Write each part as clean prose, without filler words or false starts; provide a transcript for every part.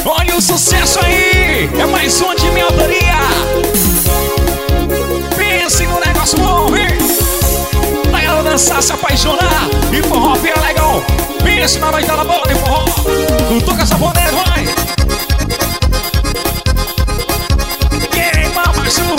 Olha o sucesso aí, é mais um de minha autoria. Pense no negócio bom, hein? Pra ela dançar, se apaixonar e forró bem legal. Pense na noitada boa de forró. Cutuca essa boneca, vai. Queima mais um,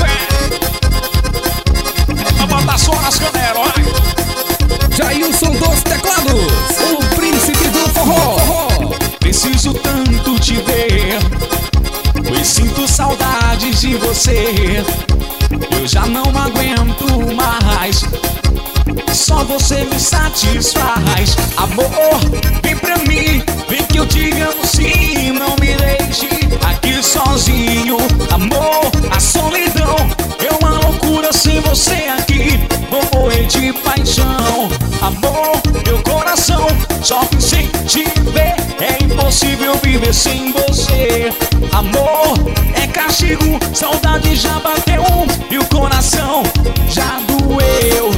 pra botar só nas canelas, vai. Jailson dos teclados, o príncipe do forró. Preciso tanto te ver, pois sinto saudades de você. Eu já não aguento mais, só você me satisfaz. Amor, vem pra mim, vem que eu te amo sim. Não me deixe aqui sozinho. Amor, a solidão é uma loucura sem você aqui. Vou morrer de paixão. Amor, meu coração sofre sem te ver. É impossível viver sem você. Amor, é castigo, saudade já bateu e o coração já doeu.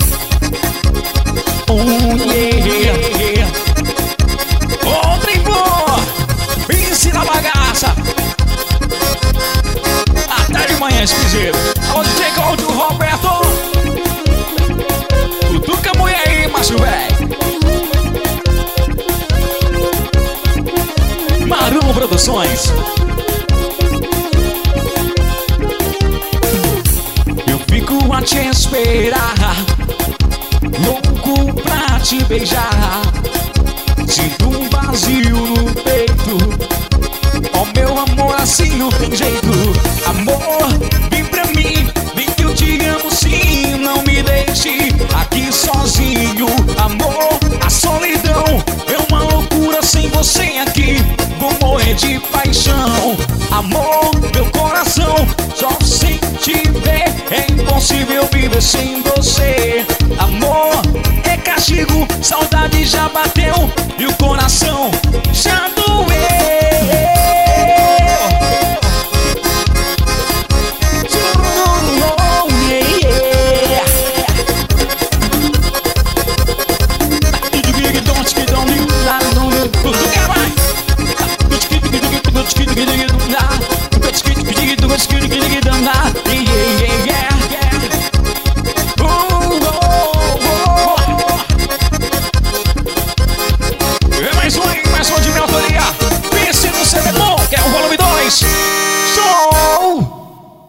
Yeah. Outra em boa, pense na bagaça. Até de manhã, esquiseiro. Onde tem gol do Roberto? Cutuca a mulher aí, macho velho. Marumo Produções. Eu fico a te esperar, louco pra te beijar. Sinto um vazio no peito. Oh meu amor, assim não tem jeito. Amor, vem pra mim, vem que eu te amo sim. Não me deixe aqui sozinho. Amor, a solidão é uma loucura sem você aqui. Vou morrer de paixão. Amor, meu coração só sem te ver. É impossível viver sem você. Amor, é castigo, saudade já bateu e o coração